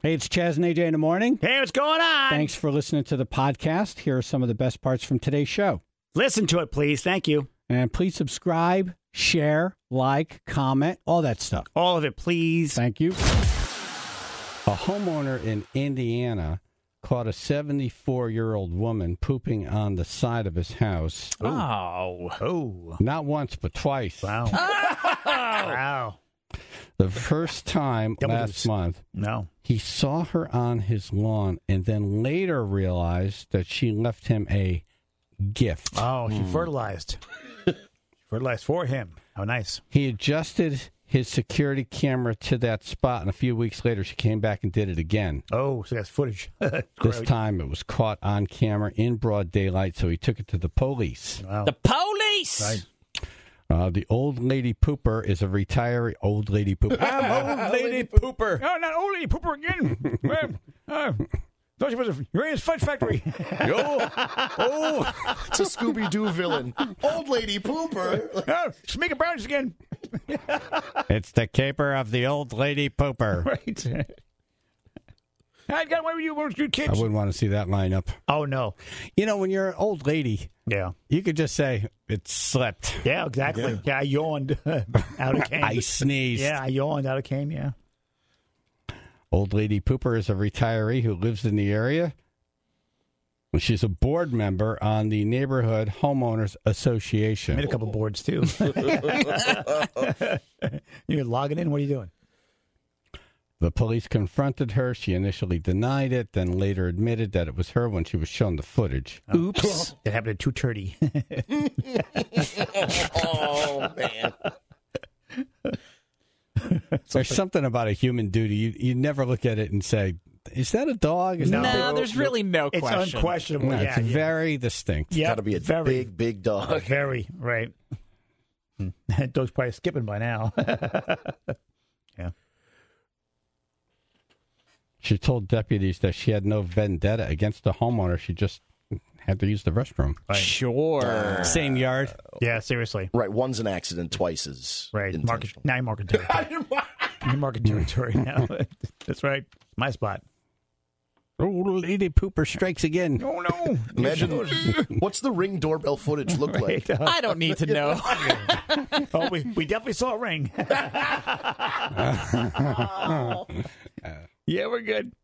Hey, it's Chaz and AJ in the morning. Hey, what's going on? Thanks for listening to the podcast. Here are some of the best parts from today's show. Listen to it, please. Thank you. And please subscribe, share, like, comment, all that stuff. All of it, please. Thank you. A homeowner in Indiana caught a 74-year-old woman pooping on the side of his house. Oh. Not once, but twice. Wow. Wow. The first time last month, he saw her on his lawn and then later realized that she left him a gift. Oh, she fertilized. Fertilized for him. How nice. He adjusted his security camera to that spot, and a few weeks later, she came back and did it again. Oh, so that's footage. This time, it was caught on camera in broad daylight, so he took it to the police. Wow. The police! Right. The old lady pooper is a retiree. Old lady pooper. I'm old lady pooper. Oh, not old lady pooper again. Thought she was a Uranus Fudge Factory. Oh, it's a Scooby-Doo villain. Old lady pooper. Oh, she's making brownies again. It's the caper of the old lady pooper. Right. I got away with you when you were kids. I wouldn't want to see that lineup. Oh, no. You know, when you're an old lady, you could just say, it slipped. Yeah, exactly. Yeah, I yawned out of cane. I sneezed. Yeah, I yawned out of cane, yeah. Old lady pooper is a retiree who lives in the area. She's a board member on the Neighborhood Homeowners Association. Made a couple boards, too. You're logging in? What are you doing? The police confronted her. She initially denied it, then later admitted that it was her when she was shown the footage. Oops. It happened at 2:30. Oh, man. There's something about a human duty. You never look at it and say, is that a dog? No, there's really no question. It's unquestionable. No, it's very distinct. Got to be a big, big dog. Very, right. That dog's probably skipping by now. Yeah. She told deputies that she had no vendetta against the homeowner. She just had to use the restroom. Right. Sure. Same yard. Yeah, seriously. Right, one's an accident, twice is intentional. Now you're marking territory. You're marking territory now. That's right. My spot. Old lady pooper strikes again. Oh, no. Imagine, what's the Ring doorbell footage look like? I don't need to know. Oh, we definitely saw a ring. Yeah, we're good.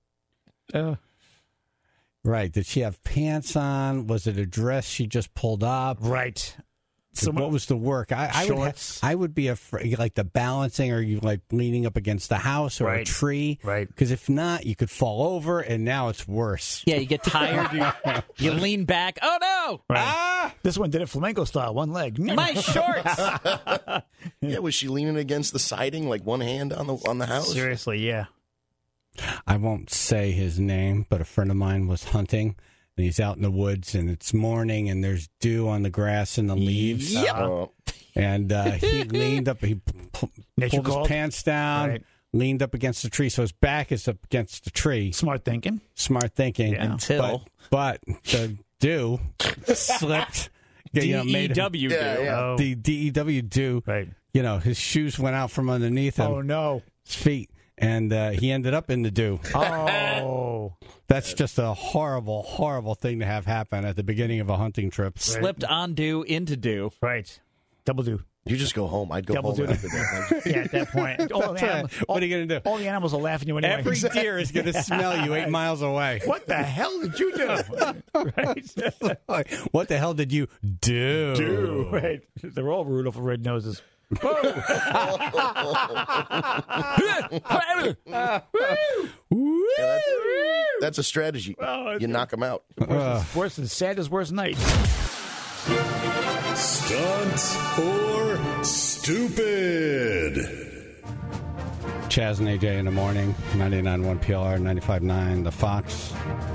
Right. Did she have pants on? Was it a dress she just pulled up? Right. What was the work? I would be afraid, like the balancing, or you like leaning up against the house or a tree. Right. Because if not, you could fall over, and now it's worse. Yeah, you get tired. You lean back. Oh, no. Right. Ah! This one did it flamenco style, one leg. My shorts. Yeah, was she leaning against the siding, like one hand on the house? Seriously, yeah. I won't say his name, but a friend of mine was hunting, and he's out in the woods, and it's morning, and there's dew on the grass and the leaves. Yep. And he leaned up, he pulled his pants down, leaned up against the tree, so his back is up against the tree. Smart thinking. Yeah. But the dew slipped. DEW dew. The DEW dew. Right. You know, his shoes went out from underneath him. Oh, no. His feet. And he ended up in the dew. Oh. That's just a horrible, horrible thing to have happen at the begining of a hunting trip. Right. Slipped on dew into dew. Right. Double dew. You just go home. I'd go Double home dew. after that. Yeah, at that point. What are you going to do? All the animals will laugh at you anyway. Every deer is going to smell you 8 miles away. What the hell did you do? Right. What the hell did you do? Right. They're all Rudolph with red noses. That's a strategy. You knock them out. Worse than Santa's worst night. Stunt or stupid? Chaz and AJ in the morning, 99.1 PLR, 95.9 The Fox.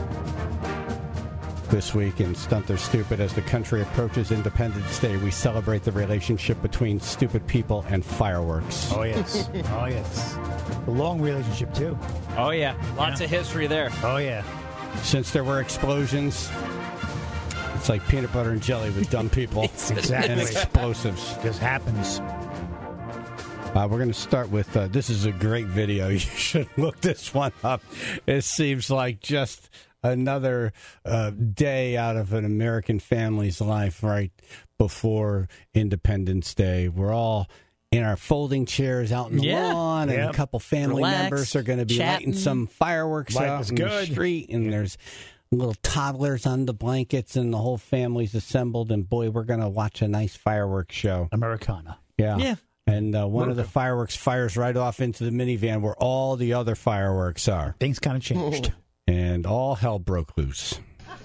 This week in Stunt or Stupid, as the country approaches Independence Day, we celebrate the relationship between stupid people and fireworks. Oh, yes. Oh, yes. A long relationship, too. Oh, yeah. Lots of history there. Oh, yeah. Since there were explosions, it's like peanut butter and jelly with dumb people Exactly. and explosives. Just happens. We're going to start with, this is a great video. You should look this one up. It seems like just another day out of an American family's life right before Independence Day. We're all in our folding chairs out in the lawn, and a couple family members are going to be lighting some fireworks out in the street, and there's little toddlers on the blankets, and the whole family's assembled, and boy, we're going to watch a nice fireworks show. Americana. Yeah. And one of the fireworks fires right off into the minivan where all the other fireworks are. Things kind of changed. And all hell broke loose.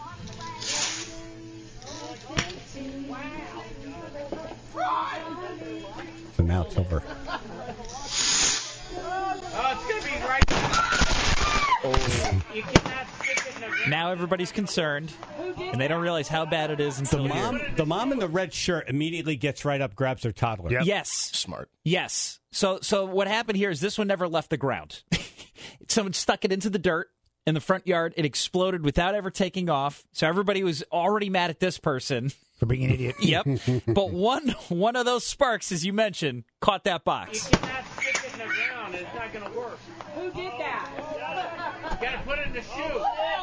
So now it's over. Now everybody's concerned, and they don't realize how bad it is until The mom in the red shirt immediately gets right up, grabs her toddler. Yep. Yes. Smart. Yes. So what happened here is this one never left the ground. Someone stuck it into the dirt in the front yard. It exploded without ever taking off. So everybody was already mad at this person. For being an idiot. Yep. But one of those sparks, as you mentioned, caught that box. You cannot stick it in the ground. It's not going to work. Who did that? You got to put it in the shoe.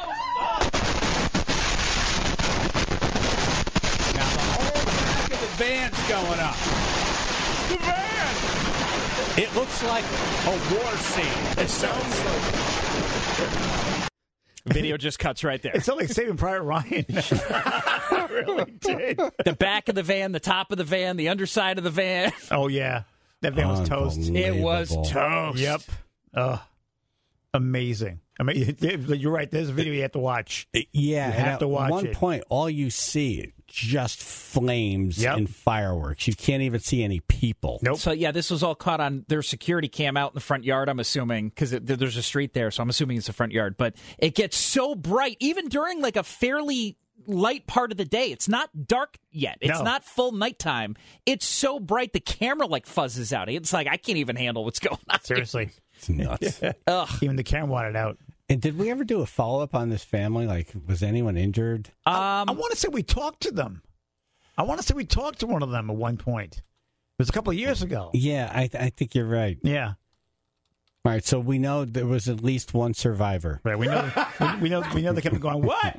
Now the whole back of the van's going up. The van! It looks like a war scene. It sounds like... Video just cuts right there. It sounded like Saving Private Ryan. It really did. The back of the van, the top of the van, the underside of the van. Oh, yeah. That van was toast. It was Unbelievable. toast. Yep. Amazing. I mean, you're right. There's a video you have to watch. Yeah, You and have to watch at one it. point, all you see just flames Yep. and fireworks. You can't even see any people. Nope. So, yeah, this was all caught on their security cam out in the front yard, I'm assuming, because there's a street there, so I'm assuming it's the front yard. But it gets so bright, even during like a fairly light part of the day. It's not dark yet. It's No. not full nighttime. It's so bright, the camera like fuzzes out. It's like, I can't even handle what's going on. Seriously. It's nuts. Ugh. Even the camera wanted out. And did we ever do a follow-up on this family? Like, was anyone injured? I want to say we talked to them. I want to say we talked to one of them at one point. It was a couple of years ago. Yeah, I think you're right. Yeah. All right, so we know there was at least one survivor. Right. We know they kept going, what?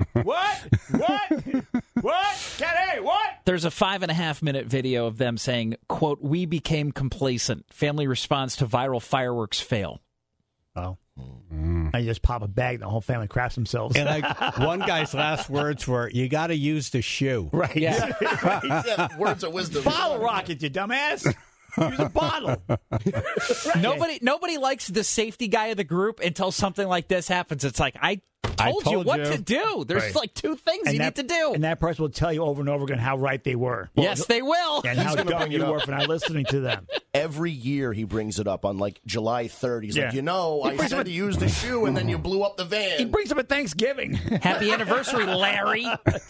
Hey, what? There's a 5.5-minute video of them saying, quote, "We became complacent. Family response to viral fireworks fail." Oh. I just pop a bag and the whole family craps themselves. And one guy's last words were, "You got to use the shoe." Right. Yeah. Yeah, words of wisdom. Bottle rocket, you dumbass. Use a bottle. Nobody likes the safety guy of the group until something like this happens. It's like, I told you told what you. to do. There's Right. like two things you need to do. And that person will tell you over and over again how right they were. Yes, they will. And how gonna dumb bring you it were up. for not listening to them. Every year he brings it up on like July 3rd. He's Yeah. like, I said to use the shoe, and then you blew up the van. He brings them at Thanksgiving. Happy anniversary, Larry.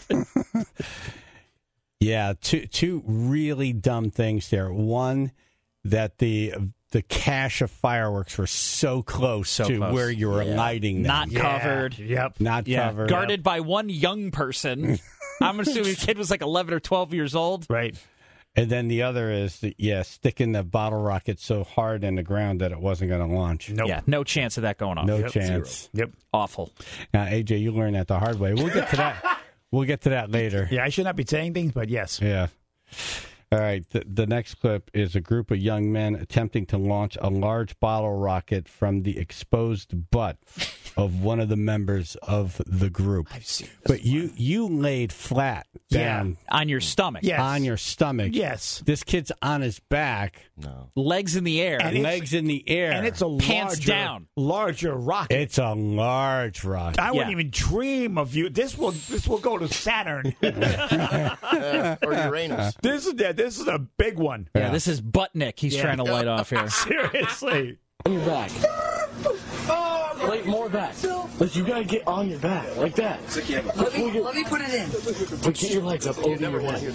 Yeah, two really dumb things there. One, that the cache of fireworks were so close to close. where you were lighting them. Not covered. Yep. Not covered. Guarded by one young person. I'm assuming the kid was like 11 or 12 years old. Right. And then the other is, sticking the bottle rocket so hard in the ground that it wasn't going to launch. Nope. Yeah, no chance of that going off. No Yep, chance. Yep. Awful. Now, AJ, you learned that the hard way. We'll get to that. We'll get to that later. Yeah, I should not be saying things, but yes. Yeah. All right. The next clip is a group of young men attempting to launch a large bottle rocket from the exposed butt of one of the members of the group. I've seen this But you laid flat down On your stomach. Yes. on your stomach. Yes. This kid's on his back, Legs in the air. And it's- legs in the air. And it's a Pants down. larger rocket. It's a large rocket. I wouldn't Yeah. even dream of you. This will go to Saturn. Or Uranus. This is a big one. Yeah, this is Buttnick he's trying to light off here. Seriously. On your back. Wait, more back. But you gotta get on your back, like that. Let me put it in. But get your legs up over your head.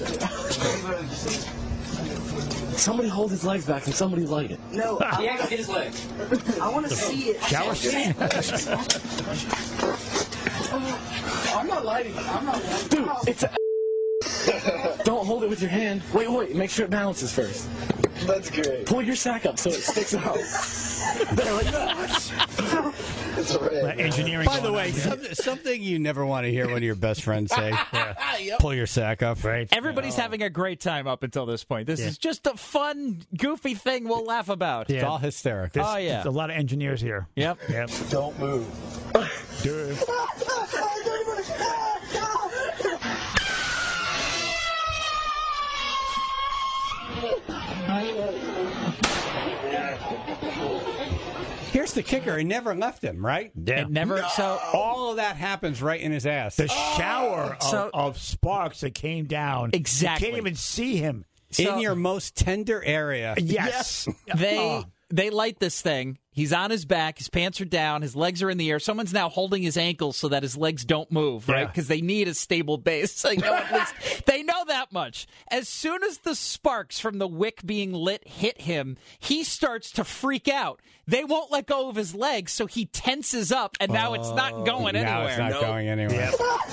Somebody hold his legs back and somebody light it. No, Yeah, get his legs. I want to see it. Shower scene. I'm not lighting it. Dude, it's a... Don't hold it with your hand. Wait, make sure it balances first. That's great. Pull your sack up so it sticks out. They're like, no. It's all right. Engineering. By the way, something you never want to hear one of your best friends say. Pull your sack up. Right. Everybody's having a great time up until this point. This is just a fun, goofy thing we'll laugh about. It's all hysterical. There's a lot of engineers here. Yep. Don't move. Dude. Here's the kicker. He never left him, right? Yeah. It never. So All of that happens right in his ass. The shower So- of sparks that came down. Exactly. You can't even see him. in your most tender area. Yes. They light this thing. He's on his back. His pants are down. His legs are in the air. Someone's now holding his ankles so that his legs don't move, right? Yeah. Because they need a stable base. They know, at least, they know that much. As soon as the sparks from the wick being lit hit him, he starts to freak out. They won't let go of his legs, so he tenses up, and now it's not going anywhere. Now it's not going anywhere.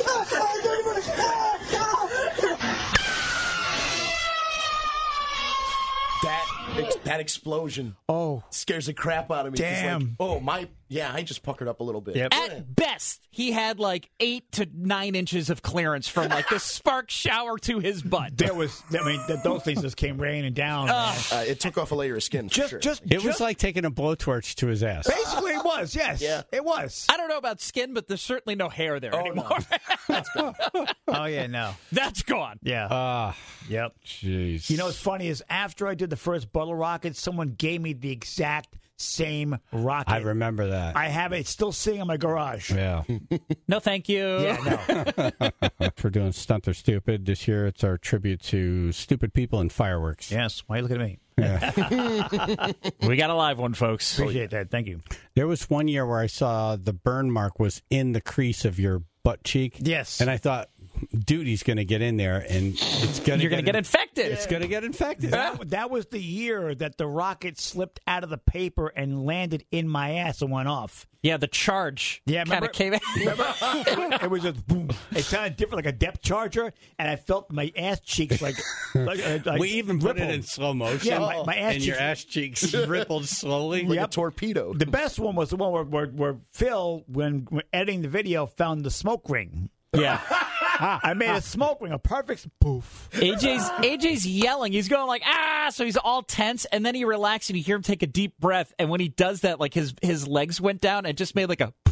That explosion scares the crap out of me. Damn. I just puckered up a little bit. Yep. At best, he had like 8 to 9 inches of clearance from like the spark shower to his butt. Those things just came raining down. It took off a layer of skin. For sure. It was like taking a blowtorch to his ass. Basically, it was, yes. Yeah. It was. I don't know about skin, but there's certainly no hair there anymore. Oh, yeah, no. That's gone. Yeah. Yep. Jeez. You know what's funny is after I did the first bottle rocket, someone gave me the exact same rocket. I remember that. I have it. It's still sitting in my garage. Yeah. No, thank you. Yeah, no. For doing Stunt or Stupid. This year, it's our tribute to stupid people and fireworks. Yes. Why are you looking at me? We got a live one, folks. Appreciate that. Thank you. There was one year where I saw the burn mark was in the crease of your butt cheek. Yes. And I thought, dude, he's going to get in there, and it's going to You're going to get infected. It's going to get infected. That was the year that the rocket slipped out of the paper and landed in my ass and went off. Yeah, the charge kind of came in. It was just boom. It sounded different, like a depth charger, and I felt my ass cheeks like We even put it rippled. in slow motion. Yeah, my ass and your cheeks- ass cheeks rippled slowly. Like a torpedo. The best one was the one where Phil, when editing the video, found the smoke ring. Yeah. I made a smoke ring, a perfect poof. AJ's yelling. He's going like, so he's all tense, and then he relaxes, and you hear him take a deep breath, and when he does that, like his legs went down and just made like a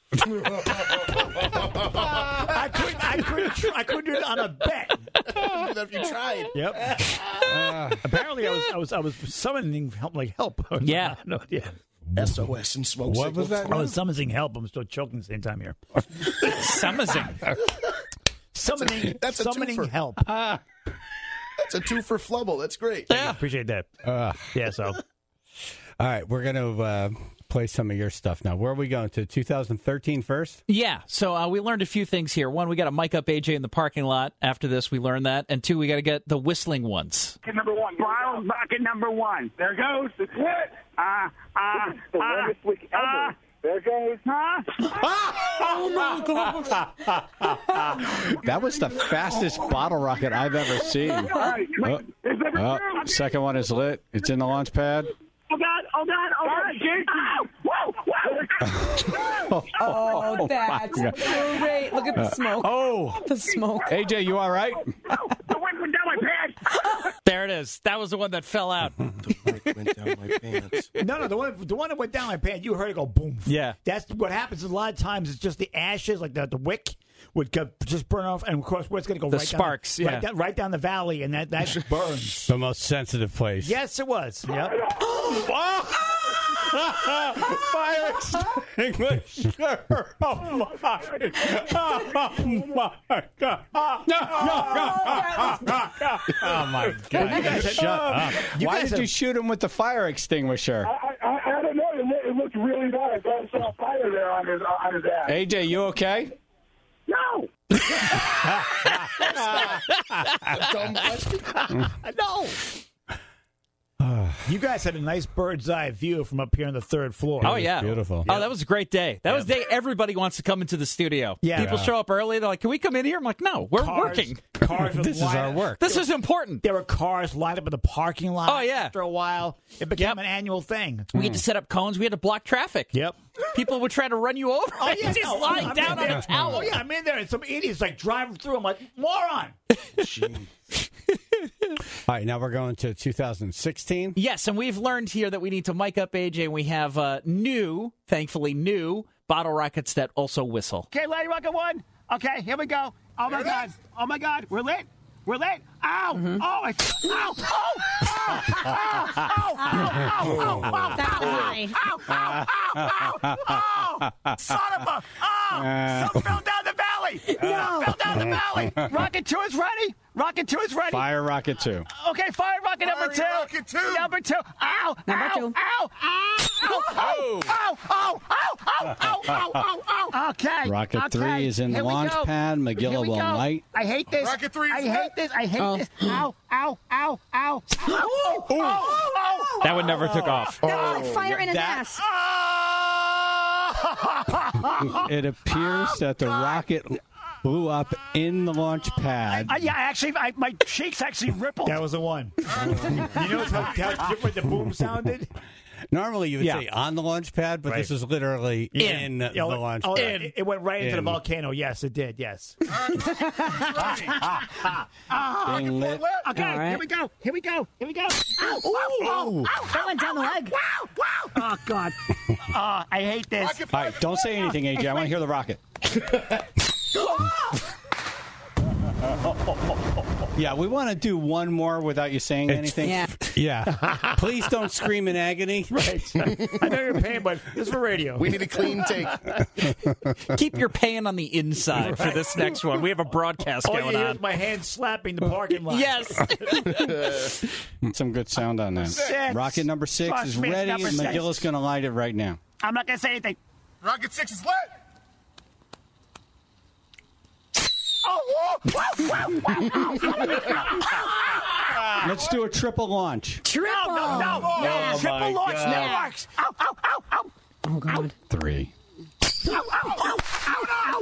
I couldn't do it on a bet. If you tried. Yep. Apparently, I was summoning help. Yeah. No, yeah. SOS and smoke What was signals. that? I was summoning help. I'm still choking at the same time here. Summoning That's a summoning twofer. help. That's a 2 for Flubble. That's great. Yeah. Appreciate that. Yeah, so. All right, we're going to play some of your stuff now. Where are we going to? 2013 first? Yeah, so we learned a few things here. One, we got to mic up AJ in the parking lot. After this, we learned that. And 2, we got to get the whistling ones. Number 1. Bottle bucket number 1. There goes. It's lit. The longest week ever. There goes. That was the fastest bottle rocket I've ever seen. All right. Wait, is there Oh, second one is lit. It's in the launch pad. Oh, God, Jason. Whoa. Oh, that's great. Look at the smoke. Oh, The smoke. AJ, you all right? The wind went down my pants. There it is. That was the one that fell out. Went down my pants. No, the one that went down my pants, you heard it go boom. Yeah. That's what happens a lot of times. It's just the ashes, like the wick would just burn off, and of course, what's going to go The right sparks, down, yeah. right down the valley, and that burns. The most sensitive place. Yes, it was. Yep. Fire extinguisher! Oh my God! Oh my God! You guys Shut up! Why did you shoot him with the fire extinguisher? I don't know. It looked really bad. I saw fire there on his ass. AJ, you okay? No. Dumb question. No. You guys had a nice bird's eye view from up here on the third floor. Oh, yeah. Beautiful. Oh, that was a great day. That was the day everybody wants to come into the studio. Yeah. People show up early. They're like, can we come in here? I'm like, no, we're working. Cars This is our work. This is important. There were cars lined up in the parking lot. Oh, yeah. After a while, it became an annual thing. We had to set up cones. We had to block traffic. Yep. People would try to run you over. Oh, yeah. Just lying down on a towel. Oh, yeah. I'm in there, and some idiot's like driving through. I'm like, moron. All right, now we're going to 2016. Yes, and we've learned here that we need to mic up AJ. We have thankfully new bottle rockets that also whistle. Okay, Lady Rocket 1. Okay, here we go. Oh, my God. Oh, my God. We're lit. We're lit. Ow. Mm-hmm. Oh, ow. Oh. Ow. Ow. Ow. Ow. Ow. Ow. That high. Ow. Ow. Ow. Ow. Son of a. Oh. Some fell down the valley. Some fell down the valley. Rocket 2 is ready. Rocket 2 is ready. Fire Rocket 2. Okay, fire rocket number 2. Rocket 2. Number 2. Ow. Number ow, 2. Ow. Ow. Ow. Ow. Ow. Ow. Ow. Ow. Ow. Ow. Okay. Rocket okay. 3 is in the Here we launch go. pad. Here Magilla we will go. light. I hate this. Rocket 3 is I lit. hate this. I hate this. Ow. Ow. Ow. Ow. Ow. Oh. That one never took off. That was like fire in his ass. It appears that the rocket blew up in the launch pad. Yeah, actually, my cheeks actually rippled. That was the one. You know how different the boom sounded? Normally, you would say on the launch pad, but this is literally in the launch pad. It went right into the volcano. Yes, it did. Yes. Being lit. Okay, All right. here we go. Here we go. Here we go. Ow, Ooh. That went down the leg. Wow, wow. Oh, God. I hate this. All right, don't say anything, AJ. I want to hear the rocket. Yeah, we want to do one more without you saying anything. Yeah. Yeah. Please don't scream in agony. Right. I know you're paying, but it's for radio. We need a clean take. Keep your pan on the inside for this next one. We have a broadcast All you going hear on. is my hand slapping the parking lot. Yes. Some good sound on that. 6. Rocket number 6 Trust is me, it's ready, number and 6. McGilla's going to light it right now. I'm not going to say anything. Rocket 6 is lit. Oh, whoa. Let's do a triple launch. Triple. No. Triple launch networks. Ow, ow, ow, ow. Oh, God. 3. Ow, ow, ow, ow,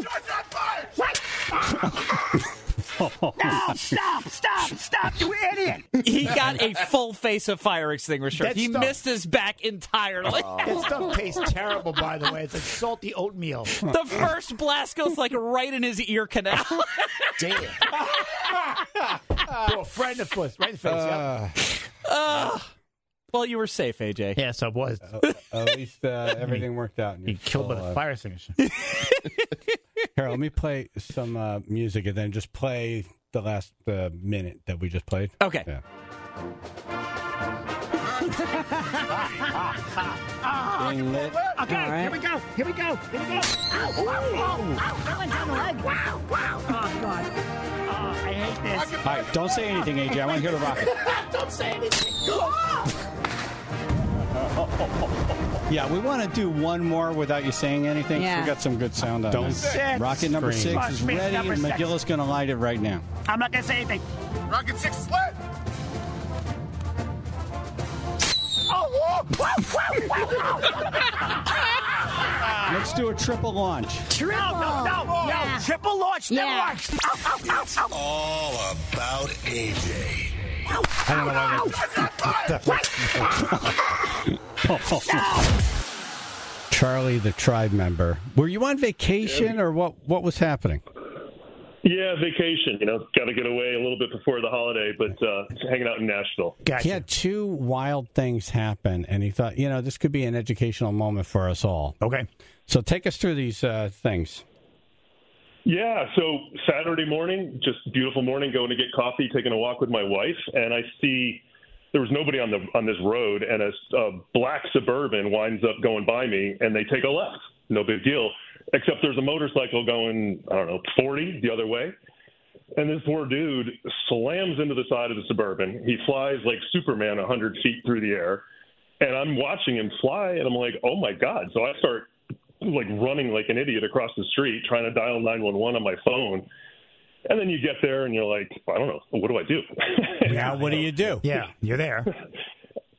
no. No, stop, you idiot. He got a full face of fire extinguisher. That He stuff- missed his back entirely. That stuff tastes terrible, by the way. It's like salty oatmeal. The first blast goes like right in his ear canal. Damn. Oh, right in the foot. Right in the face. Yep. Well, you were safe, AJ. Yeah, so it was. At least everything worked out. He killed by the fire extinguisher. Here, let me play some music and then just play the last minute that we just played. Okay. Yeah. Being lit. Okay, All right. here we go. Ow, ow, ow, ow. That went down the leg. Wow. Oh, God. I hate this. All right, don't say anything, AJ. I want to hear the rocket. Don't say anything. Yeah, we want to do one more without you saying anything. Yeah. We got some good sound on Don't that. Rocket number 6 scream. is ready, Number and 6. McGilla's going to light it right now. I'm not going to say anything. Rocket 6 is lit. Oh, Let's do a triple launch. Triple. no. Yeah. Triple launch Yeah. networks. All about AJ. I don't know why. Charlie, the tribe member. Were you on vacation or what was happening? Yeah, vacation. Got to get away a little bit before the holiday, but hanging out in Nashville. Gotcha. He had 2 wild things happen, and he thought, this could be an educational moment for us all. Okay. So take us through these things. Yeah, so Saturday morning, just beautiful morning, going to get coffee, taking a walk with my wife, and I see there was nobody on this road, and a black Suburban winds up going by me, and they take a left. No big deal, except there's a motorcycle going, 40 the other way, and this poor dude slams into the side of the Suburban. He flies like Superman 100 feet through the air, and I'm watching him fly, and I'm like, oh, my God. So I start running like an idiot across the street, trying to dial 911 on my phone. And then you get there and you're like, I don't know, what do I do? Now, what do you do? Yeah, you're there.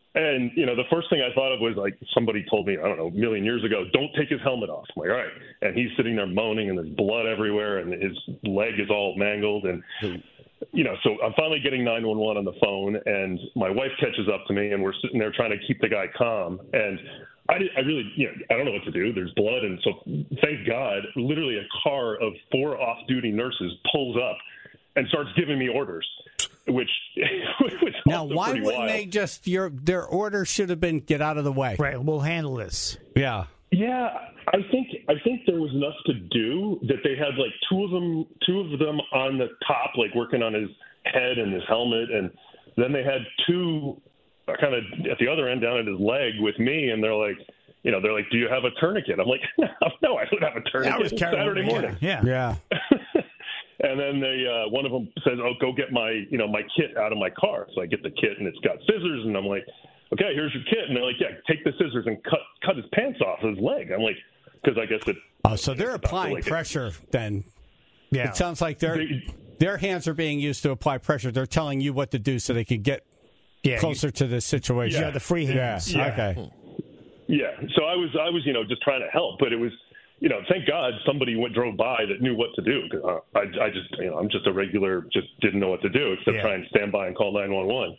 And, the first thing I thought of was, like, somebody told me, I don't know, a million years ago, don't take his helmet off. I'm like, all right. And he's sitting there moaning, and there's blood everywhere, and his leg is all mangled. And, so I'm finally getting 911 on the phone, and my wife catches up to me, and we're sitting there trying to keep the guy calm. And I really, I don't know what to do. There's blood. And so thank God, literally a car of 4 off-duty nurses pulls up and starts giving me orders. Which now, why wouldn't they just their order should have been get out of the way? Right, we'll handle this. Yeah. Yeah, I think there was enough to do that they had like two of them on the top, like working on his head and his helmet, and then they had 2 kind of at the other end down at his leg with me, and they're like, do you have a tourniquet? I'm like, no, I don't have a tourniquet. It's Saturday morning. Yeah. And then one of them says, "Oh, go get my kit out of my car." So I get the kit, and it's got scissors, and I'm like, "Okay, here's your kit." And they're like, "Yeah, take the scissors and cut his pants off his leg." I'm like, because I guess it. Oh, so they're applying pressure then. Yeah. It sounds like their hands are being used to apply pressure. They're telling you what to do so they can get closer to this situation. Yeah, the free hands. Yeah. Okay. Yeah. So I was just trying to help, but it was. Thank God somebody drove by that knew what to do. Because I just, I'm just a regular, just didn't know what to do except try and stand by and call 911.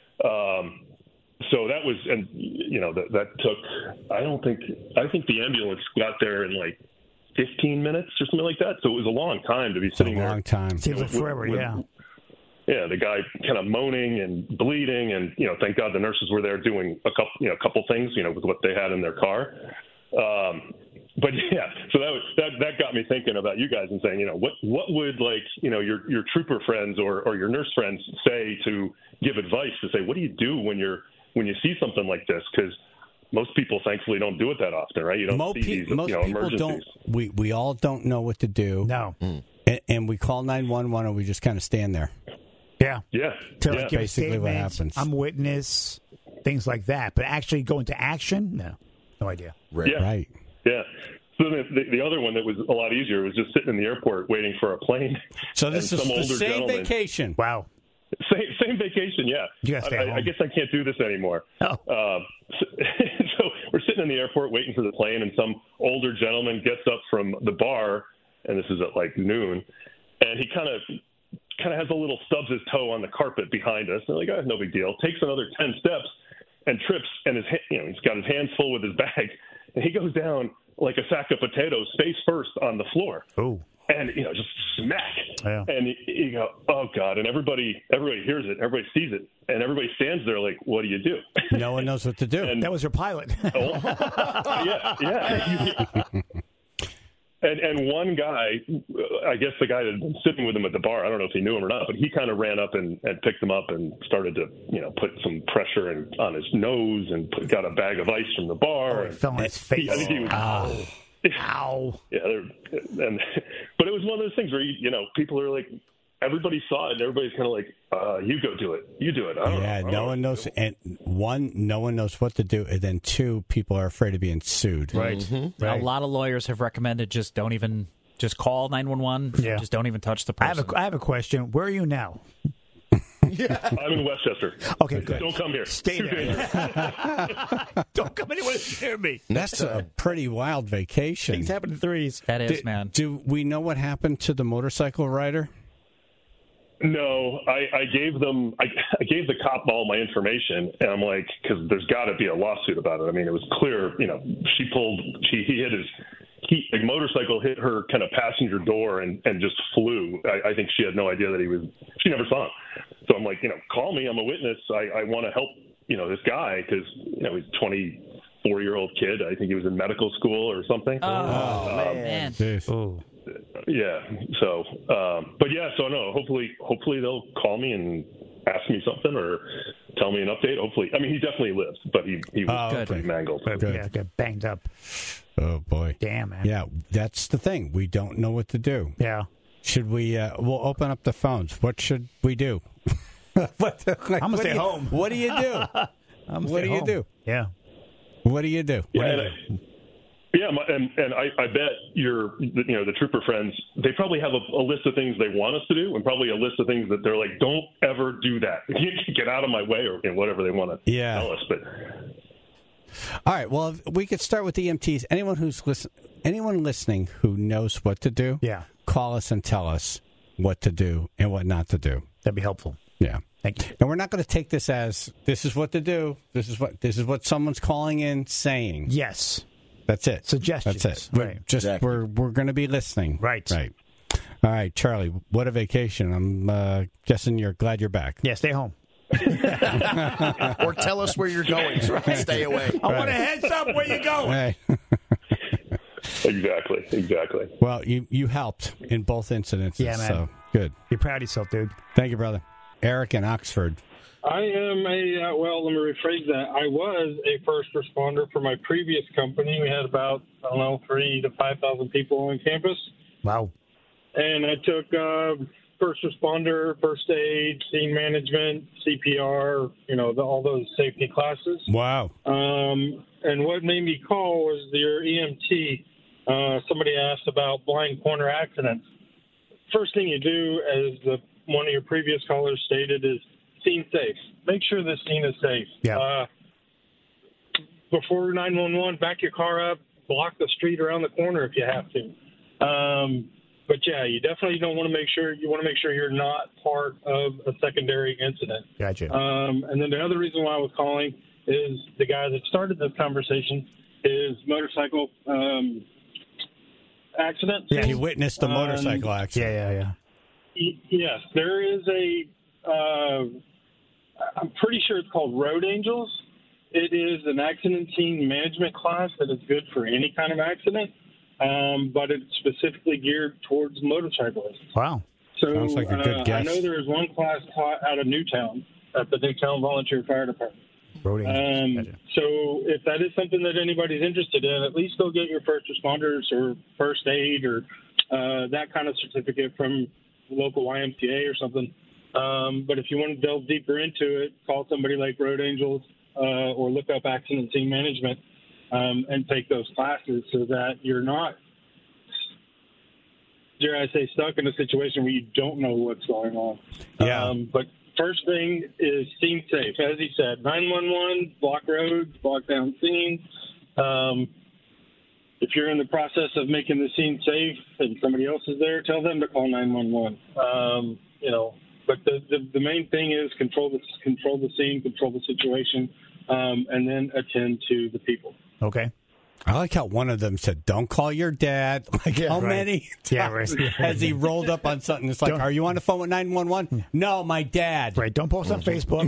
So that was, and that took. I think the ambulance got there in like 15 minutes or something like that. So it was a long time to be sitting there. A long time. Seems like forever. Yeah, the guy kind of moaning and bleeding, and thank God the nurses were there doing a couple things, with what they had in their car. But yeah, so that got me thinking about you guys and saying, what would your trooper friends or your nurse friends say to give advice to say, what do you do when you see something like this? Because most people, thankfully, don't do it that often, right? You don't see these emergencies. Don't. We all don't know what to do. No, and we call 911 and we just kind of stand there. Yeah. Basically, what happens. I'm witness, things like that. But actually go into action? No idea. Right. Yeah. So the other one that was a lot easier was just sitting in the airport waiting for a plane. So this is the same vacation. Wow. Same vacation, yeah. You gotta stay home. I guess I can't do this anymore. Oh. So we're sitting in the airport waiting for the plane, and some older gentleman gets up from the bar, and this is at like noon, and he kind of has a little stubs his toe on the carpet behind us. And like, oh, no big deal. Takes another 10 steps and trips, and he's got his hands full with his bag. And he goes down like a sack of potatoes, face first on the floor. Oh. And, just smack. Yeah. And you go, oh, God. And everybody hears it. Everybody sees it. And everybody stands there like, what do you do? No one knows what to do. And that was your pilot. Yeah. And one guy, I guess the guy that had been sitting with him at the bar, I don't know if he knew him or not, but he kind of ran up and picked him up and started to, put some pressure on his nose and got a bag of ice from the bar. It fell on his face. I think he was, Ow. Yeah. But it was one of those things where, people are like, everybody saw it and everybody's kind of like, you go do it. You do it. I don't know. No one knows. And one, no one knows what to do. And then 2, people are afraid of being sued. Right. Mm-hmm. Right. A lot of lawyers have recommended just call 911. Yeah. Just don't even touch the person. I have a question. Where are you now? I'm in Westchester. Okay, good. Don't come here. Stay there. Don't come anywhere near me. That's a pretty wild vacation. Things happen in threes. That is, man. Do we know what happened to the motorcycle rider? No, I gave the cop all my information, and I'm like, because there's got to be a lawsuit about it. I mean, it was clear, the motorcycle hit her kind of passenger door and just flew. I think she had no idea that she never saw him. So I'm like, call me. I'm a witness. I want to help, this guy because, he's a 24-year-old kid. I think he was in medical school or something. Oh, man. Yeah. So, but yeah, so no, hopefully they'll call me and ask me something or tell me an update. Hopefully. I mean, he definitely lives, but he was pretty mangled. Yeah, got banged up. Oh, boy. Damn, man. Yeah, that's the thing. We don't know what to do. Yeah. Should we, we'll open up the phones. What should we do? I'm going to stay home. What do you do? What do you do? Yeah. What do you do? Yeah, Yeah, and I bet the trooper friends, they probably have a list of things they want us to do, and probably a list of things that they're like, don't ever do that. Get out of my way, or whatever they want to tell us. But all right, well, if we could start with EMTs. Anyone listening who knows what to do, call us and tell us what to do and what not to do. That'd be helpful. Yeah. Thank you. And we're not going to take this as this is what to do. This is what someone's calling in saying. Yes. That's it. Suggestions. That's it. Right. We're going to be listening. Right. Right. All right, Charlie, what a vacation. I'm guessing you're glad you're back. Yeah, stay home. Or tell us where you're going so I can stay away. I want a heads up where you're going. Right. Exactly. Well, you helped in both incidences. Yeah, man. So good. Be proud of yourself, dude. Thank you, brother. Eric in Oxford. I am let me rephrase that. I was a first responder for my previous company. We had about, 3,000 to 5,000 people on campus. Wow. And I took first responder, first aid, scene management, CPR, all those safety classes. Wow. And what made me call was your EMT. Somebody asked about blind corner accidents. First thing you do, as one of your previous callers stated, is scene safe. Make sure the scene is safe. Yeah. Before 911, back your car up, block the street around the corner if you have to. But yeah, you definitely don't want to make sure you're not part of a secondary incident. Gotcha. And then the other reason why I was calling is the guy that started this conversation is motorcycle accident. Yeah, he witnessed a motorcycle accident. Yeah. Yes, there is I'm pretty sure it's called Road Angels. It is an accident scene management class that is good for any kind of accident, but it's specifically geared towards motorcyclists. Wow. So sounds like a good guess. I know there is one class taught out of Newtown at the Newtown Volunteer Fire Department. Road Angels. Gotcha. So if that is something that anybody's interested in, at least go get your first responders or first aid or that kind of certificate from local YMCA or something. But if you want to delve deeper into it, call somebody like Road Angels or look up accident scene management and take those classes so that you're not, dare I say, stuck in a situation where you don't know what's going on. Yeah. But first thing is scene safe. As he said, 911, block roads, block down scenes. If you're in the process of making the scene safe and somebody else is there, tell them to call 911. But the main thing is control the scene, control the situation, and then attend to the people. Okay. I like how one of them said, "Don't call your dad." Like how many times has he rolled up on something? It's like, "Are you on the phone with 911?" No, my dad. Right. Don't post on Facebook.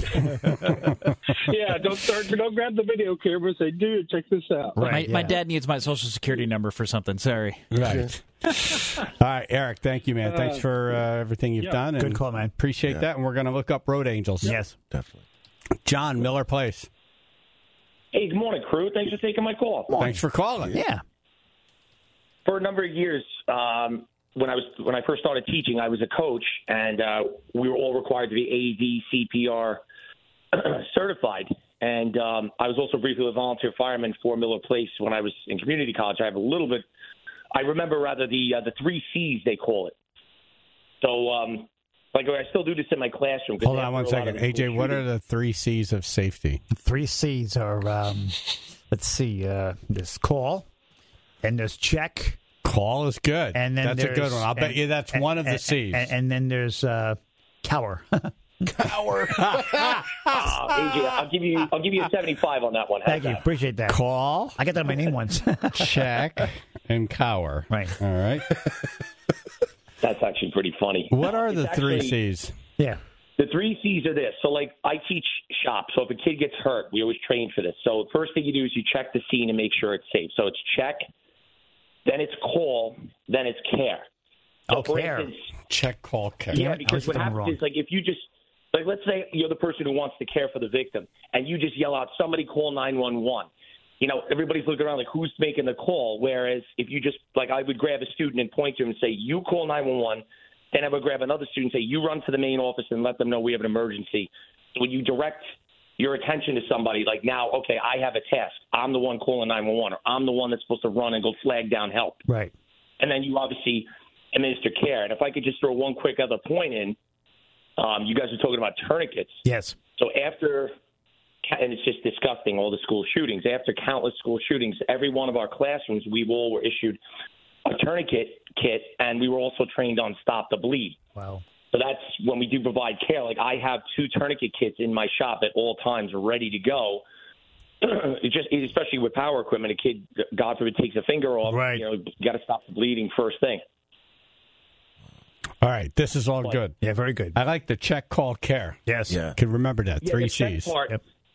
Yeah. Don't grab the video camera and say, "Dude, check this out." Right. My dad needs my social security number for something. Sorry. Right. All right, Eric. Thank you, man. Thanks for everything you've done. Good call, man. Appreciate that. And we're going to look up Road Angels. Yes, definitely. John, Miller Place. Hey, good morning, crew. Thanks for taking my call. Thanks for calling. Yeah. For a number of years, when I first started teaching, I was a coach, and we were all required to be AED CPR certified. And I was also briefly a volunteer fireman for Miller Place when I was in community college. I have a little bit. I remember rather the 3 C's they call it. So, I still do this in my classroom. Hold on one second. AJ, what are the 3 C's of safety? 3 C's are, let's see, there's call, and there's check. Call is good. And then that's a good one. I'll bet you that's one of the C's. And then there's cower. Cower. AJ, I'll give you a 75 on that one. Thank you. Appreciate that. Call. I got that on my name once. Check and cower. Right. All right. That's actually pretty funny. What are the 3 C's? Yeah. The 3 C's are this. So, I teach shop. So if a kid gets hurt, we always train for this. So the first thing you do is you check the scene and make sure it's safe. So it's check, then it's call, then it's care. So for care. instance, check, call, care. Yeah, because what happens is, if you just, let's say you're the person who wants to care for the victim, and you just yell out, "Somebody call 911." Everybody's looking around like, who's making the call? Whereas if you just, I would grab a student and point to him and say, "You call 911." Then I would grab another student and say, "You run to the main office and let them know we have an emergency." So when you direct your attention to somebody. Like now, okay, I have a task. I'm the one calling 911, or I'm the one that's supposed to run and go flag down help. Right. And then you obviously administer care. And if I could just throw one quick other point in, you guys are talking about tourniquets. Yes. So after, and it's just disgusting, all the school shootings. After countless school shootings, every one of our classrooms, we all were issued a tourniquet kit, and we were also trained on Stop the Bleed. Wow. So that's when we do provide care. Like I have 2 tourniquet kits in my shop at all times, ready to go. Especially with power equipment, a kid, God forbid, takes a finger off. Right. You got to stop the bleeding first thing. All right, this is all good. Yeah, very good. I like the check, call, care. Yes. Yeah. Can remember that. 3 the check C's. part,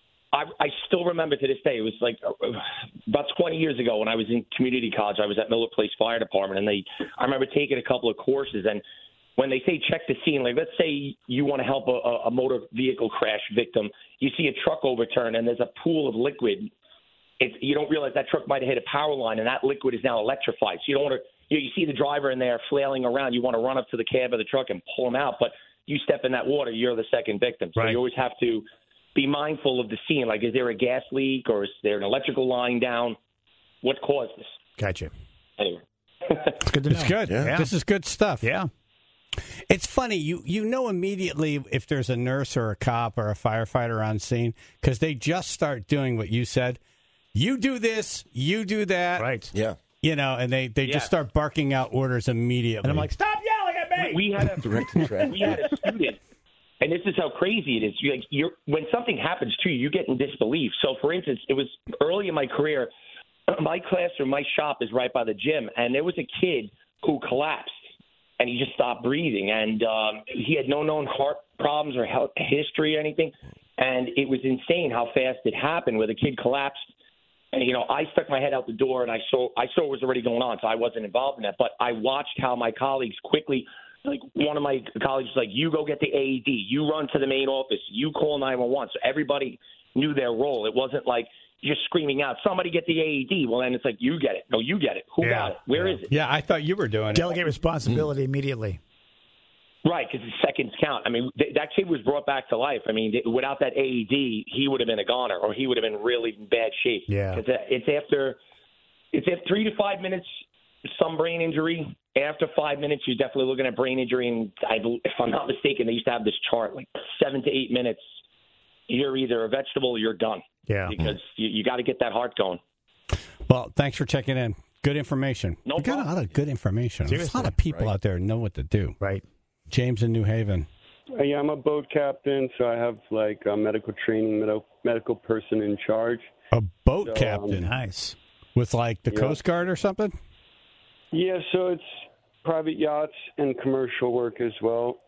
I still remember to this day. It was like about 20 years ago when I was in community college. I was at Miller Place Fire Department, and I remember taking a couple of courses. And when they say check the scene, like let's say you want to help a motor vehicle crash victim, you see a truck overturned and there's a pool of liquid. You don't realize that truck might have hit a power line, and that liquid is now electrified. So you don't want to. You see the driver in there flailing around. You want to run up to the cab of the truck and pull him out, but you step in that water, you're the second victim. So you always have to be mindful of the scene. Like, is there a gas leak or is there an electrical line down? What caused this? Gotcha. Anyway. It's good to know. It's good. Yeah. This is good stuff. Yeah. It's funny. You know immediately if there's a nurse or a cop or a firefighter on scene because they just start doing what you said. You do this, you do that. Right. Yeah. You know, and they just start barking out orders immediately. And I'm like, stop yelling at me. We had a student, and this is how crazy it is. When something happens to you, you get in disbelief. So, for instance, it was early in my career. My classroom, my shop is right by the gym, and there was a kid who collapsed, and he just stopped breathing, and he had no known heart problems or health history or anything, and it was insane how fast it happened, where the kid collapsed. And, I stuck my head out the door, and I saw what was already going on, so I wasn't involved in that. But I watched how my colleagues quickly, like one of my colleagues was like, you go get the AED, you run to the main office, you call 911. So everybody knew their role. It wasn't like just screaming out, somebody get the AED. Well, then it's like, you get it. No, you get it. Who got it? Where is it? Yeah, I thought you were doing it. Delegate responsibility immediately. Right, because the seconds count. I mean, that kid was brought back to life. I mean, without that AED, he would have been a goner, or he would have been really in bad shape. Yeah. Because it's after 3 to 5 minutes, some brain injury. After 5 minutes, you're definitely looking at brain injury. And if I'm not mistaken, they used to have this chart, like 7 to 8 minutes, you're either a vegetable or you're done. Yeah. Because you got to get that heart going. Well, thanks for checking in. Good information. No you got problem. a lot of good information. There's a lot of people out there who know what to do. Right. James in New Haven. Yeah, I'm a boat captain, so I have like a medical training, medical person in charge. A boat captain? Nice. With like the Coast Guard or something? Yeah, so it's private yachts and commercial work as well.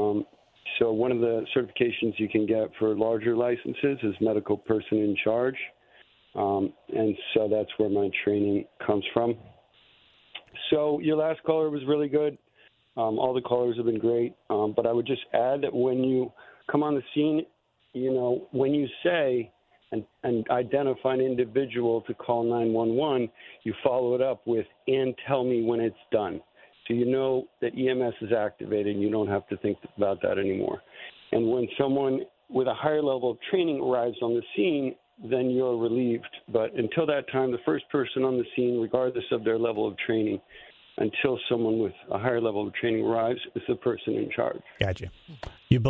So one of the certifications you can get for larger licenses is medical person in charge. And so that's where my training comes from. So your last caller was really good. All the callers have been great. But I would just add that when you come on the scene, when you say and identify an individual to call 911, you follow it up with, and tell me when it's done. So you know that EMS is activated and you don't have to think about that anymore. And when someone with a higher level of training arrives on the scene, then you're relieved. But until that time, the first person on the scene, regardless of their level of training, until someone with a higher level of training arrives, is the person in charge. Gotcha. You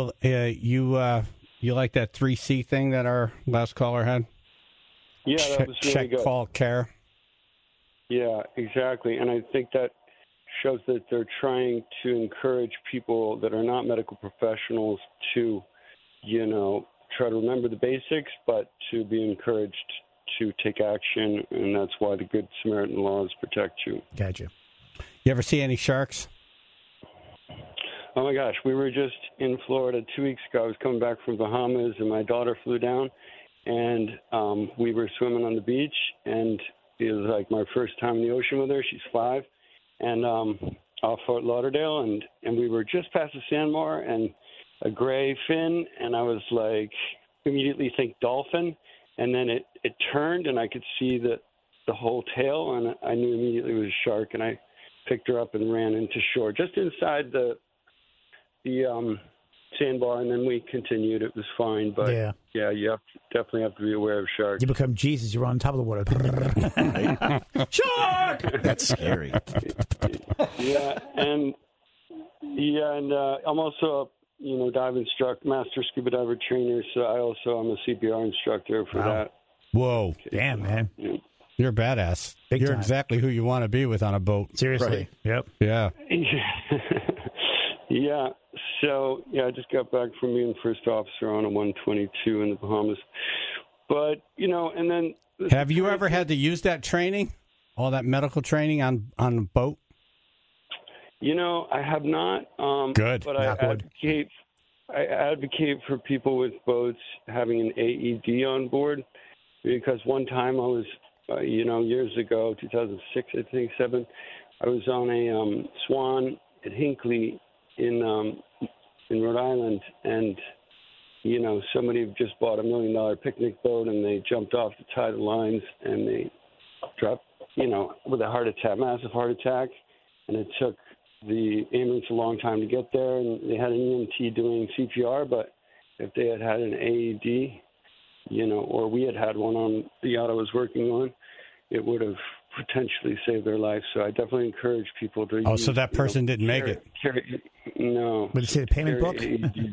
like that 3C thing that our last caller had? Yeah, that was really check, good. call, care. Yeah, exactly. And I think that shows that they're trying to encourage people that are not medical professionals to, try to remember the basics, but to be encouraged to take action. And that's why the Good Samaritan laws protect you. Gotcha. You ever see any sharks? Oh, my gosh. We were just in Florida 2 weeks ago. I was coming back from Bahamas, and my daughter flew down, and we were swimming on the beach, and it was like my first time in the ocean with her. She's 5, and off Fort Lauderdale, and we were just past the sandbar, and a gray fin, and I was like, immediately think dolphin, and then it turned, and I could see the whole tail, and I knew immediately it was a shark, and I picked her up and ran into shore, just inside the sandbar, and then we continued. It was fine, but yeah, you definitely have to be aware of sharks. You become Jesus. You're on top of the water. Shark! That's scary. and I'm also a dive instructor, master scuba diver trainer. So I'm a CPR instructor for that. Whoa! Damn, man. You're a badass. Big You're time. exactly who you want to be with on a boat. Seriously. Right. Yep. Yeah. Yeah. So, I just got back from being first officer on a 122 in the Bahamas. But, and then... Have you ever had to use that training? All that medical training on a boat? I have not. Good. But I advocate for people with boats having an AED on board, because one time I was, years ago, 2006, I think, 7, I was on a Swan at Hinckley in Rhode Island, and somebody just bought $1 million picnic boat, and they jumped off the tidal lines, and they dropped, with a massive heart attack, and it took the ambulance a long time to get there, and they had an EMT doing CPR, but if they had an AED, or we had one on the yacht I was working on, it would have potentially saved their life. So I definitely encourage people to use, so that person didn't make it. No. Would you say the payment book? AEDs.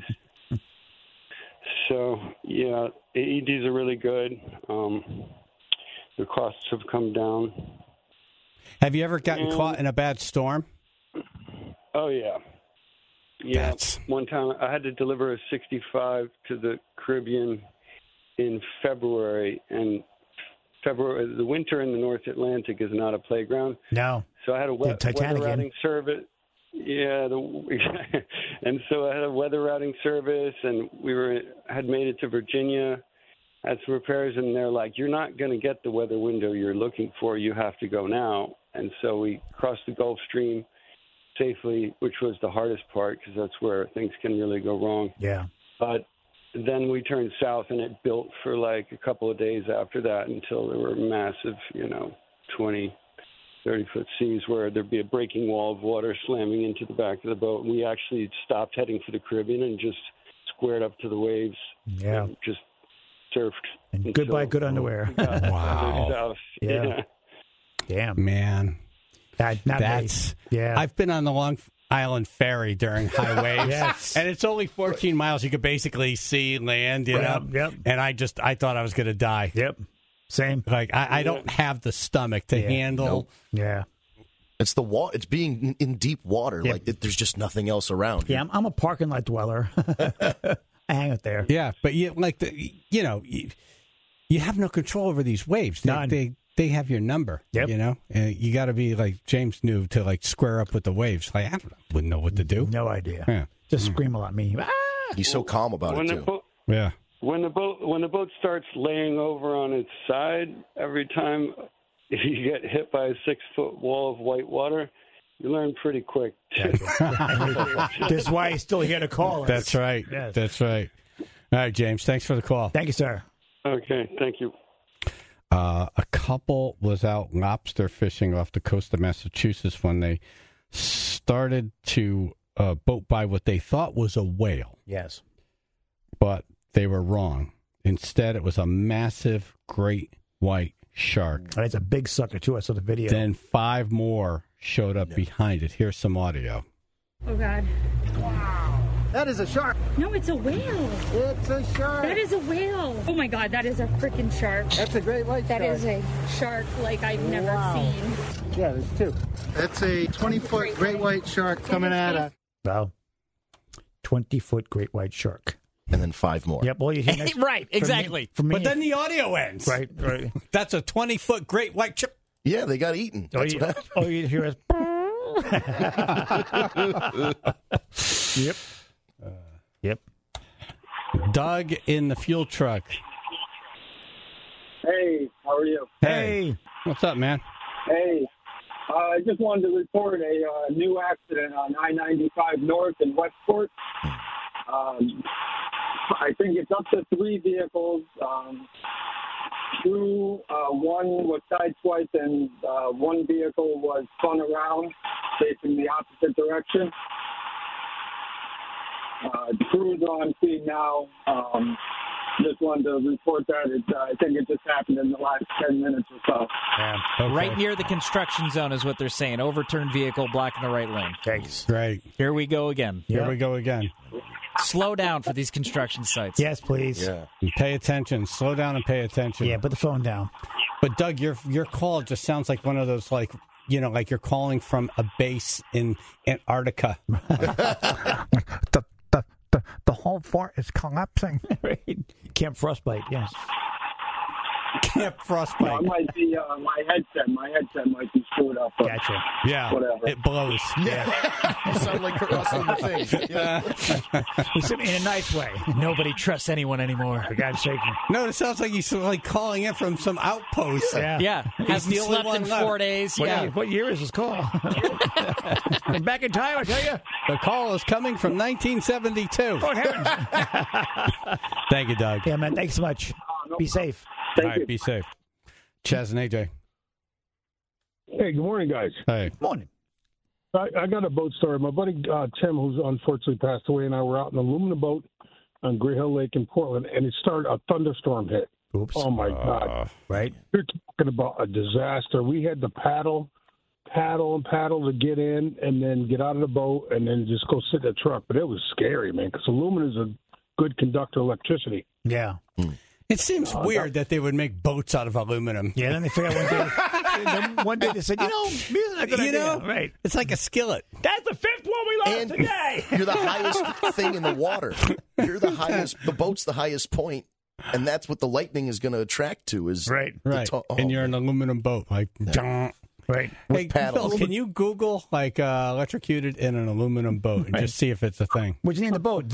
So, AEDs are really good. The costs have come down. Have you ever gotten caught in a bad storm? Oh, yeah. Yeah. One time I had to deliver a 65 to the Caribbean in February, and the winter in the North Atlantic is not a playground. No. So I had a weather routing service. Yeah, and so I had a weather routing service, and had made it to Virginia, had some repairs, and they're like, "You're not going to get the weather window you're looking for. You have to go now." And so we crossed the Gulf Stream safely, which was the hardest part, because that's where things can really go wrong. Yeah. But then we turned south, and it built for like a couple of days after that until there were massive, 20, 30-foot seas where there'd be a breaking wall of water slamming into the back of the boat. And we actually stopped heading for the Caribbean and just squared up to the waves. Yeah. And just surfed. And goodbye, good underwear. Wow. Yeah. Damn. Man. That's I've been on the Long Island Ferry during high waves. Yes. And it's only 14 miles. You could basically see land, know? Yep. And I thought I was going to die. Yep. Same. Like, I don't have the stomach to handle. Nope. Yeah. It's the It's being in deep water. Yep. Like, there's just nothing else around. Yeah, I'm a parking lot dweller. I hang out there. Yeah, but you have no control over these waves. They have your number. Yep. And you got to be like James knew to like square up with the waves. Like wouldn't know what to do. No idea. Yeah. Just scream a lot. Me. He's so calm about it too. Yeah. When the boat starts laying over on its side, every time you get hit by a 6-foot wall of white water, you learn pretty quick. That's why he's still here to call us. That's right. Yes. That's right. All right, James. Thanks for the call. Thank you, sir. Okay. Thank you. A couple was out lobster fishing off the coast of Massachusetts when they started to boat by what they thought was a whale. Yes. But they were wrong. Instead, it was a massive great white shark. And it's a big sucker, too. I saw the video. Then 5 more showed up behind it. Here's some audio. Oh, God. Wow. That is a shark. No, it's a whale. It's a shark. That is a whale. Oh, my God. That is a freaking shark. That's a great white shark. That is a shark like I've never seen. Yeah, there's 2. That's a 20-foot great white shark coming at us. Wow. 20-foot great white shark. And then 5 more. Yep. Well, you hear next, right, exactly. For me, But then the audio ends. Right. That's a 20-foot great white shark. Yeah, they got eaten. That's what happened. Oh, you hear us. Yep. Yep. Doug in the fuel truck. Hey, how are you? Hey. What's up, man? Hey, I just wanted to report a new accident on I-95 North in Westport. I think it's up to 3 vehicles. 2, one was sideswiped and one vehicle was spun around facing the opposite direction. cruise on scene now. Just wanted to report that. I think it just happened in the last 10 minutes or so. Yeah. Okay. Right near the construction zone is what they're saying. Overturned vehicle blocking the right lane. Thanks. Great. Here we go again. Here we go again. Slow down for these construction sites. Yes, please. Yeah. And pay attention. Slow down and pay attention. Yeah, put the phone down. But Doug, your call just sounds like one of those, like, you know, like you're calling from a base in Antarctica. The whole fort is collapsing. Right. Camp Frostbite, yes. Camp No, Frostbite. it might be my headset. My headset might be screwed up. But Gotcha. Yeah. Whatever. It blows. You sound like Kurt Russell in the thing. Yeah. In a nice way. Nobody trusts anyone anymore. For God's sake. No, it sounds like he's like calling in from some outpost. Yeah. Hasn't the only slept one in left. 4 days. Yeah. What year is this call? And back in time, I tell you. The call is coming from 1972. Oh, heavens. Thank you, Doug. Yeah, man. Thanks so much. Be safe. All right, be safe. Chaz and AJ. Hey, good morning, guys. Hey. Morning. I got a boat story. My buddy Tim, who's unfortunately passed away, and I were out in an aluminum boat on Grey Hill Lake in Portland, and it started a thunderstorm hit. Oops. Oh, my God. Right. You're talking about a disaster. We had to paddle to get in and then get out of the boat and then just go sit in the truck. But it was scary, man, because aluminum is a good conductor of electricity. Yeah. It seems weird that they would make boats out of aluminum. Yeah, then they figured out one day they said, music's a good idea. Right. It's like a skillet. That's the fifth one we lost And today. you're the highest thing in the water. You're the highest. The boat's the highest point, and that's what the lightning is going to attract to. Is right. And you're an aluminum boat, like. Right. Hey, Phil, can you Google like electrocuted in an aluminum boat and just see if it's a thing? What'd you name the boat?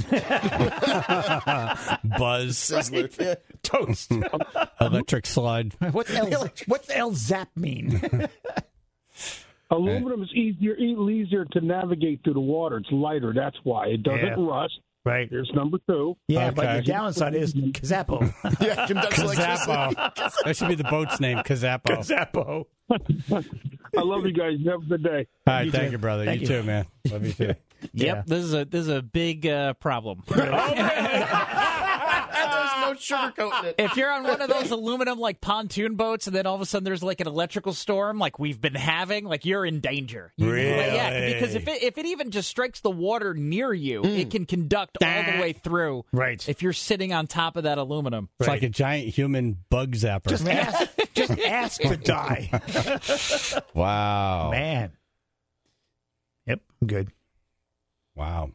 Buzz. Sizzler. Toast. Electric slide. What's LZAP mean? Aluminum is easier to navigate through the water. It's lighter. That's why. It doesn't rust. Right. Here's number 2. Yeah, but the downside is Kazapo. Yeah, conducts electricity. That should be the boat's name, Kazapo. Kazapo. I love you guys. Have a good day. All right, thank you, brother. Thank you too, man. Love you too. Yep, this is a big problem. There's no sugarcoating it. If you're on one of those aluminum like pontoon boats, and then all of a sudden there's like an electrical storm, like we've been having, like you're in danger. Really? Yeah, because if it even just strikes the water near you, it can conduct all the way through. Right. If you're sitting on top of that aluminum, It's like a giant human bug zapper. Just ask to die. Wow. Man. Yep, good. Wow.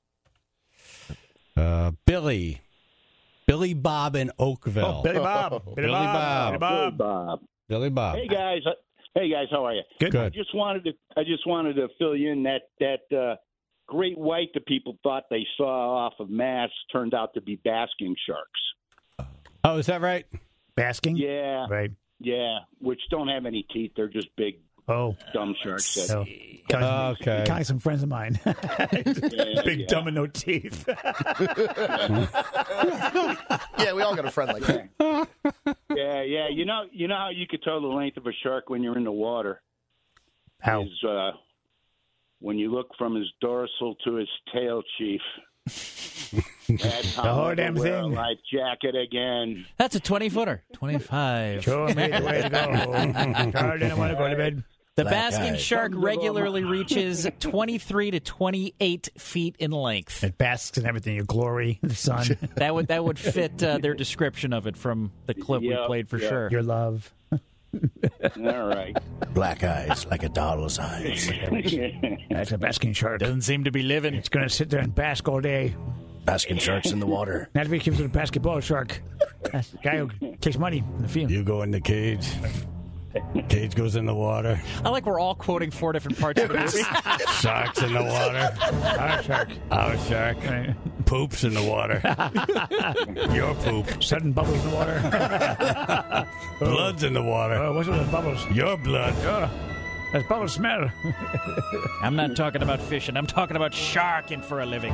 Billy Bob in Oakville. Oh, Billy Bob. Billy Bob. Billy Bob. Hey guys, how are you? Good. I just wanted to fill you in that great white that people thought they saw off of Mass turned out to be basking sharks. Oh, is that right? Basking? Yeah. Right. Yeah, which don't have any teeth. They're just big, dumb sharks. So, okay. Kind of some friends of mine. Big dumb and no teeth. Yeah, we all got a friend like that. Yeah. You know how you could tell the length of a shark when you're in the water? How? Is when you look from his dorsal to his tail, Chief. That's how The whole to damn wear a thing. life jacket again. that's a 20-footer. 25. Show me the way to go. Tired and I want to go to bed. The basking shark regularly reaches 23 to 28 feet in length. It basks in everything, your glory, the sun. That would fit their description of it from the clip we played for sure. Your love. All right. Black eyes like a doll's eyes. That's a basking shark. Doesn't seem to be living. It's going to sit there and bask all day. Basking sharks in the water. That's what keeps it a basketball shark. That's the guy who takes money in the field. You go in the cage. Cage goes in the water. I like we're all quoting 4 different parts of the movie. Sharks in the water. Our shark. Our shark. Right. Poops in the water. Your poop. Sudden bubbles in the water. Blood's in the water. Oh, what's with those bubbles? Your blood. Oh, that's bubble smell. I'm not talking about fishing. I'm talking about sharking for a living.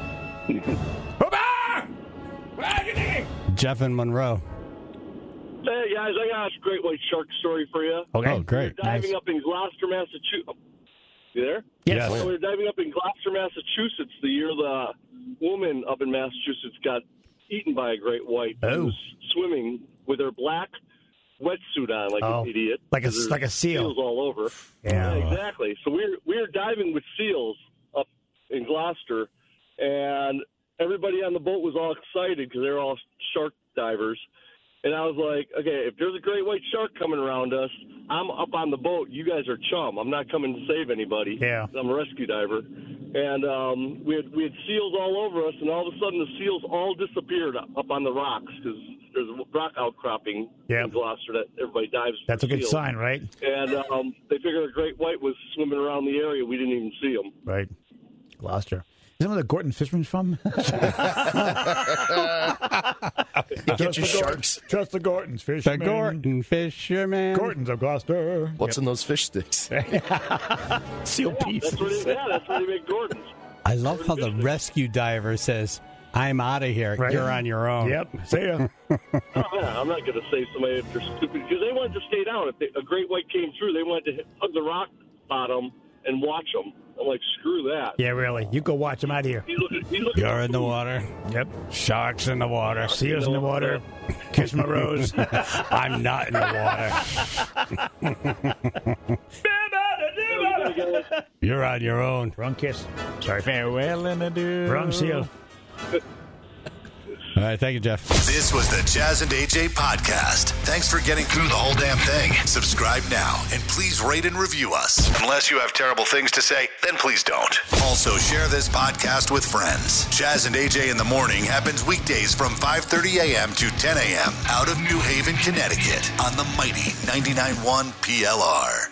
Jeff in Monroe. Hey, guys, I got a great white shark story for you. Okay. Oh, great. We were diving up in Gloucester, Massachusetts. You there? Yes. We were diving up in Gloucester, Massachusetts the year the woman up in Massachusetts got eaten by a great white. She was swimming with her black wetsuit on, like an idiot. Like a seal. Seals all over. Yeah. Exactly. So we were diving with seals up in Gloucester, and everybody on the boat was all excited because they're all shark divers. And I was like, okay, if there's a great white shark coming around us, I'm up on the boat. You guys are chum. I'm not coming to save anybody. Yeah. I'm a rescue diver. And we had seals all over us, and all of a sudden the seals all disappeared up on the rocks because there's a rock outcropping in Gloucester that everybody dives for. That's a good seals. sign, right? And they figured a great white was swimming around the area. We didn't even see him. Right. Gloucester. Isn't that where the Gorton fisherman's from? Get your sharks. Trust the Gortons The fisherman. Gorton fisherman. Gortons of Gloucester. What's in those fish sticks? Seal pieces. That's where they make Gordons. I love how the rescue diver says, I'm out of here. Right. You're on your own. Yep. See ya. Oh, yeah, I'm not going to save somebody if they're stupid because they wanted to stay down. If a great white came through, they wanted to hug the rock bottom and watch them. I'm like, screw that. Yeah, really. You go watch them out of here. He's looking You're in the water. Yep. Sharks in the water. Seals in the water. Kiss my rose. I'm not in the water. You're on your own. Wrong kiss. Sorry. Farewell and adieu. Wrong seal. All right, thank you, Jeff. This was the Jazz and AJ podcast. Thanks for getting through the whole damn thing. Subscribe now and please rate and review us. Unless you have terrible things to say, then please don't. Also, share this podcast with friends. Jazz and AJ in the Morning happens weekdays from 5:30 a.m. to 10 a.m. out of New Haven, Connecticut on the mighty 99.1 PLR.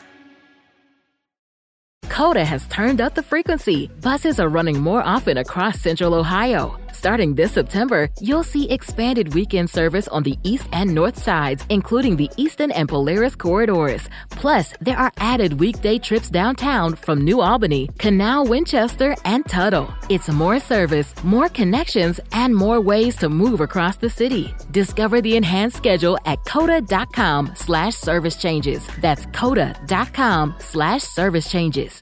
Coda has turned up the frequency. Buses are running more often across Central Ohio. Starting this September, you'll see expanded weekend service on the east and north sides, including the Eastern and Polaris corridors. Plus, there are added weekday trips downtown from New Albany, Canal, Winchester, and Tuttle. It's more service, more connections, and more ways to move across the city. Discover the enhanced schedule at coda.com/service changes. That's coda.com/service changes.